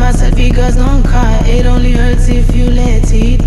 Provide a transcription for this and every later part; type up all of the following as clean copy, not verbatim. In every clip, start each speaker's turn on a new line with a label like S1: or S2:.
S1: Mama said because don't cry, it only hurts if you let it.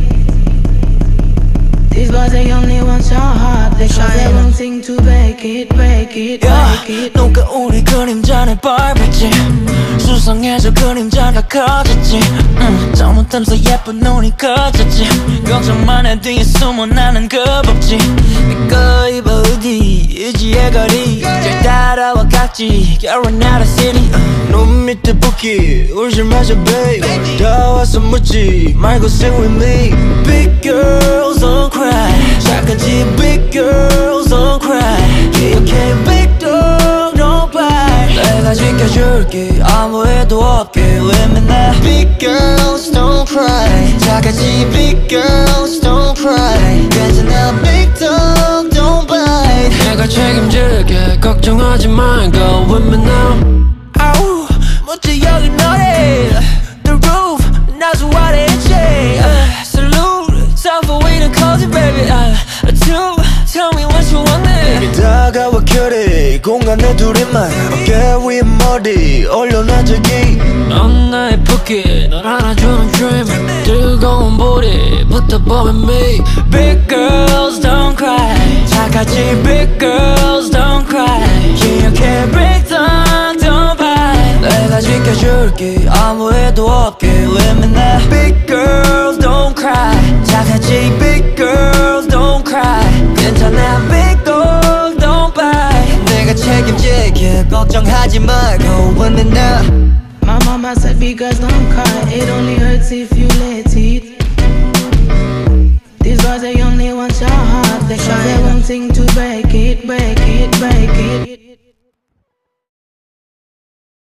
S1: These boys they only want your heart because they're wanting to break it, break it, break it.
S2: 누가 우리 그림자를 밟았지? 수상해져 그림자가 커졌지. 잘못하면서 예쁜 눈이 커졌지. 걱정만 해 뒤에 숨어 나는 겁없지. 내거 입어 어디 의지의 거리 잘 따라와 각지 You're not a city 눈 밑에 붓기 울지 마자 babe 다 와서 묻지 말고 sit with me Big girls don't cry 착하지 big girls don't cry 기억해 big dog don't bite 내가 지켜줄게 아무 일도 없게 with me now Big girls don't cry 착하지 big girls don't cry 괜찮아 big dog don't bite
S3: 내가 책임질게 걱정하지 말고 with me now
S2: 아우 멋져 여기 너네 The roof 나도 와래지 Salute time for we to close it baby Two tell me what you want baby 다가와 결이 공간에 둘이만 어깨 위에 머리 올려놔 저기
S3: 넌 나의 붓기 널 안아주는 dream 뜨거운 불이 붙어보면 me
S2: Big girls don't cry 착하지 big girls don't cry 기억해 big dog don't bite 내가 지켜줄게 아무 일도 없게 with me now Big girls don't cry 착하지 big girls don't cry 괜찮아 big dog don't bite 내가 책임질게 걱정하지 말고 with me now
S1: My mama said because don't cry, it only hurts if you let it. These boys they only want your heart because they're wanting to break it, break it, break it.